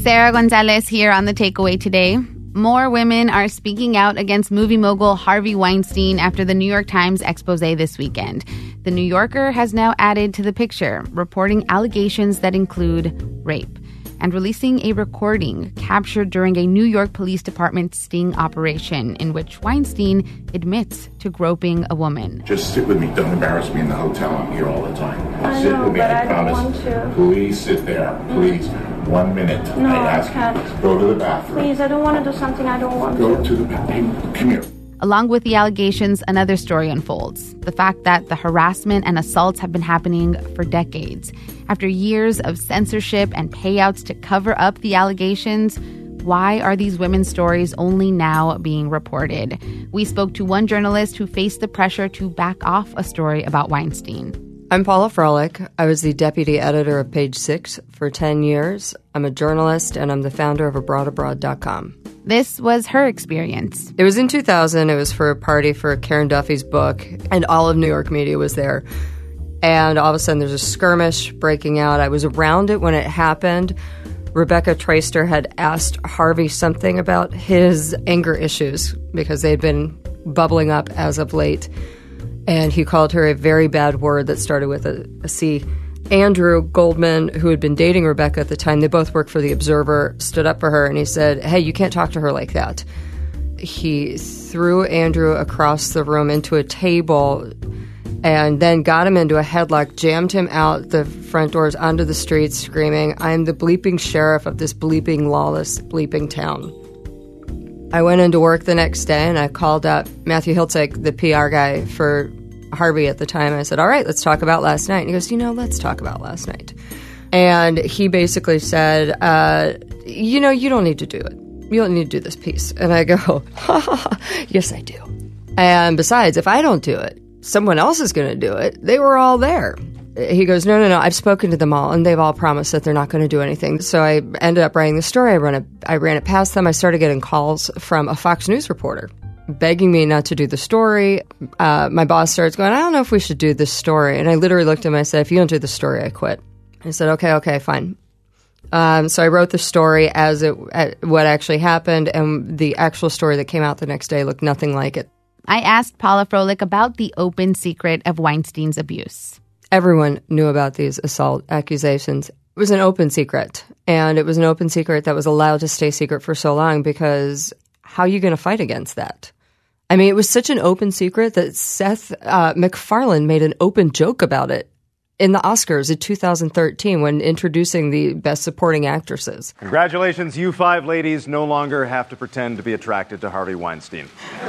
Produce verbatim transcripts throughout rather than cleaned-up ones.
Sarah Gonzalez here on The Takeaway today. More women are speaking out against movie mogul Harvey Weinstein after the New York Times expose this weekend. The New Yorker has now added to the picture, reporting allegations that include rape and releasing a recording captured during a New York Police Department sting operation in which Weinstein admits to groping a woman. Just sit with me. Don't embarrass me in the hotel. I'm here all the time. I sit know, with me. but I, I promise. don't want to. Please sit there. Please. One minute. No, I ask I can't. you. Go to the bathroom. Please, I don't want to do something I don't want Go to. to the bathroom. Come here. Along with the allegations, another story unfolds. The fact that the harassment and assaults have been happening for decades. After years of censorship and payouts to cover up the allegations, why are these women's stories only now being reported? We spoke to one journalist who faced the pressure to back off a story about Weinstein. I'm Paula Froelich. I was the deputy editor of Page Six for ten years. I'm a journalist, and I'm the founder of abroad abroad dot com. This was her experience. It was in two thousand. It was for a party for Karen Duffy's book, and all of New York media was there. And all of a sudden, there's a skirmish breaking out. I was around it when it happened. Rebecca Traister had asked Harvey something about his anger issues because they'd been bubbling up as of late. And he called her a very bad word that started with a, a C. Andrew Goldman, who had been dating Rebecca at the time, they both worked for The Observer, stood up for her and he said, hey, you can't talk to her like that. He threw Andrew across the room into a table and then got him into a headlock, jammed him out the front doors onto the streets, screaming, I'm the bleeping sheriff of this bleeping lawless bleeping town. I went into work the next day and I called up Matthew Hiltzik, the P R guy for Harvey at the time. I said, all right, let's talk about last night. And he goes, you know, let's talk about last night. And he basically said, uh, you know, you don't need to do it. You don't need to do this piece. And I go, ha, ha, ha, yes, I do. And besides, if I don't do it, someone else is going to do it. They were all there. He goes, no, no, no, I've spoken to them all, and they've all promised that they're not going to do anything. So I ended up writing the story. I ran it, I ran it past them. I started getting calls from a Fox News reporter begging me not to do the story. Uh, my boss starts going, I don't know if we should do this story. And I literally looked at him and I said, if you don't do the story, I quit. I said, okay, okay, fine. Um, so I wrote the story as it uh, what actually happened, and the actual story that came out the next day looked nothing like it. I asked Paula Froelich about the open secret of Weinstein's abuse. Everyone knew about these assault accusations. It was an open secret, and it was an open secret that was allowed to stay secret for so long because how are you going to fight against that? I mean, it was such an open secret that Seth uh, MacFarlane made an open joke about it in the Oscars in two thousand thirteen when introducing the Best Supporting Actresses. Congratulations, you five ladies no longer have to pretend to be attracted to Harvey Weinstein.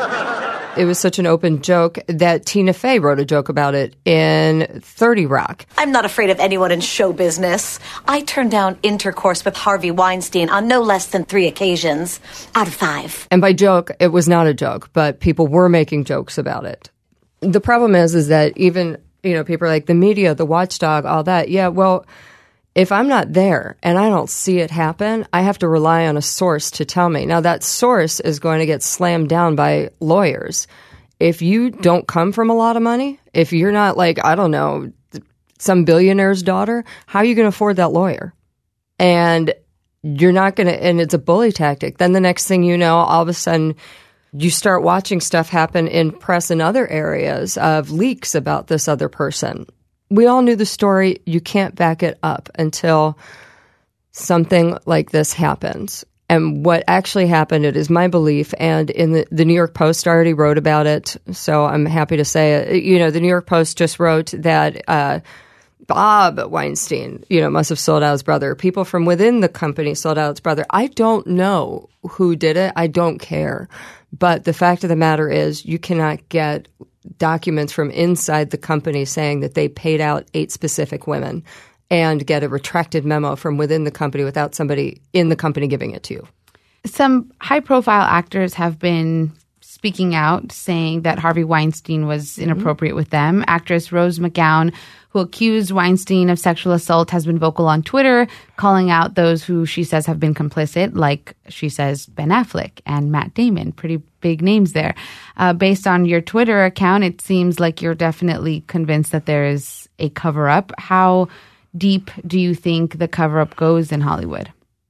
It was such an open joke that Tina Fey wrote a joke about it in thirty Rock. I'm not afraid of anyone in show business. I turned down intercourse with Harvey Weinstein on no less than three occasions out of five. And by joke, it was not a joke, but people were making jokes about it. The problem is, is that even, you know, people are like the media, the watchdog, all that. Yeah, well, if I'm not there and I don't see it happen, I have to rely on a source to tell me. Now, that source is going to get slammed down by lawyers. If you don't come from a lot of money, if you're not like, I don't know, some billionaire's daughter, how are you going to afford that lawyer? And you're not going to, and it's a bully tactic. Then the next thing you know, all of a sudden, you start watching stuff happen in press in other areas of leaks about this other person. We all knew the story. You can't back it up until something like this happens. And what actually happened, it is my belief, and in the, the New York Post already wrote about it, so I'm happy to say it. You know, the New York Post just wrote that uh, Bob Weinstein, you know, must have sold out his brother. People from within the company sold out his brother. I don't know who did it. I don't care. But the fact of the matter is you cannot get documents from inside the company saying that they paid out eight specific women and get a retracted memo from within the company without somebody in the company giving it to you. Some high-profile actors have been speaking out, saying that Harvey Weinstein was inappropriate mm-hmm. with them. Actress Rose McGowan, who accused Weinstein of sexual assault, has been vocal on Twitter, calling out those who she says have been complicit, like she says Ben Affleck and Matt Damon, pretty big names there. Uh, based on your Twitter account, it seems like you're definitely convinced that there is a cover-up. How deep do you think the cover-up goes in Hollywood?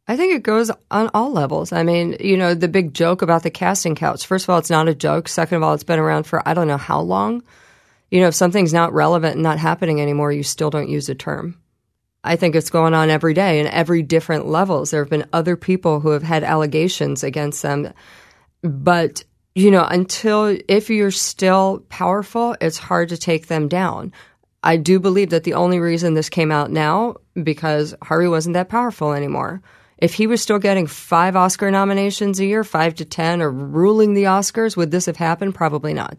I think it goes on all levels. I mean, you know, the big joke about the casting couch. First of all, it's not a joke. Second of all, it's been around for I don't know how long. You know, if something's not relevant and not happening anymore, you still don't use the term. I think it's going on every day in every different levels. There have been other people who have had allegations against them. But, you know, until if you're still powerful, it's hard to take them down. I do believe that the only reason this came out now, because Harvey wasn't that powerful anymore. If he was still getting five Oscar nominations a year, five to ten, or ruling the Oscars, would this have happened? Probably not.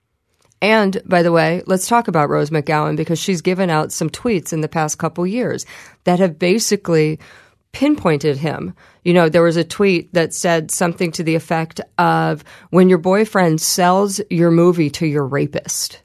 And, by the way, let's talk about Rose McGowan, because she's given out some tweets in the past couple years that have basically pinpointed him. You know, there was a tweet that said something to the effect of, when your boyfriend sells your movie to your rapist.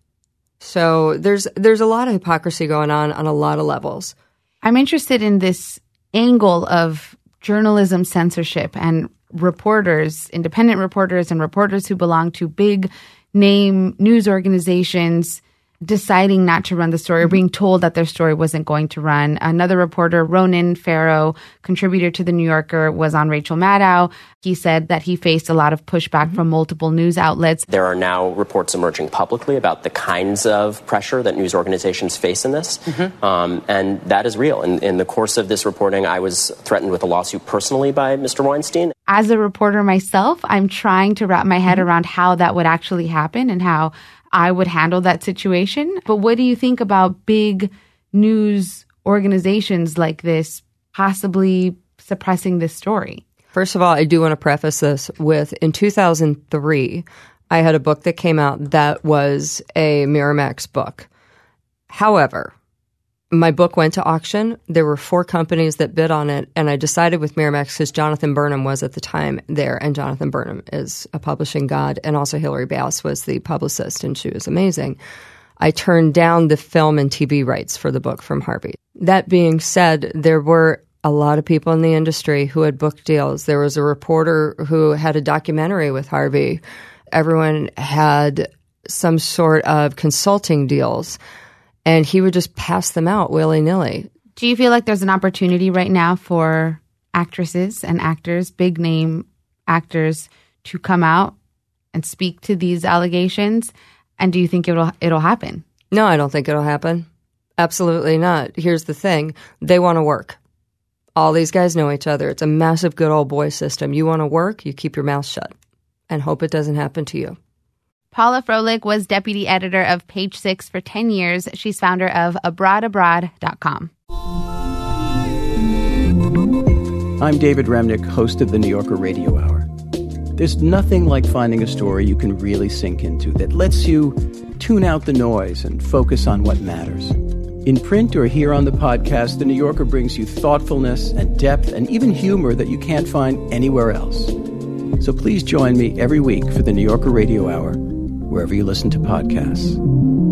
So there's there's a lot of hypocrisy going on on a lot of levels. I'm interested in this angle of journalism censorship and reporters, independent reporters and reporters who belong to big name news organizations deciding not to run the story or being told that their story wasn't going to run. Another reporter, Ronan Farrow, contributor to The New Yorker, was on Rachel Maddow. He said that he faced a lot of pushback mm-hmm. from multiple news outlets. There are now reports emerging publicly about the kinds of pressure that news organizations face in this. Mm-hmm. Um, and that is real. In, in the course of this reporting, I was threatened with a lawsuit personally by Mister Weinstein. As a reporter myself, I'm trying to wrap my head mm-hmm. around how that would actually happen and how I would handle that situation. But what do you think about big news organizations like this possibly suppressing this story? First of all, I do want to preface this with, in two thousand three, I had a book that came out that was a Miramax book. However, my book went to auction. There were four companies that bid on it, and I decided with Miramax, because Jonathan Burnham was at the time there, and Jonathan Burnham is a publishing god, and also Hilary Bass was the publicist, and she was amazing. I turned down the film and T V rights for the book from Harvey. That being said, there were a lot of people in the industry who had book deals. There was a reporter who had a documentary with Harvey. Everyone had some sort of consulting deals. And he would just pass them out willy-nilly. Do you feel like there's an opportunity right now for actresses and actors, big name actors, to come out and speak to these allegations? And do you think it'll it'll happen? No, I don't think it'll happen. Absolutely not. Here's the thing. They want to work. All these guys know each other. It's a massive good old boy system. You want to work, you keep your mouth shut and hope it doesn't happen to you. Paula Froelich was deputy editor of Page Six for ten years. She's founder of abroad abroad dot com. I'm David Remnick, host of the New Yorker Radio Hour. There's nothing like finding a story you can really sink into that lets you tune out the noise and focus on what matters. In print or here on the podcast, The New Yorker brings you thoughtfulness and depth and even humor that you can't find anywhere else. So please join me every week for the New Yorker Radio Hour, wherever you listen to podcasts.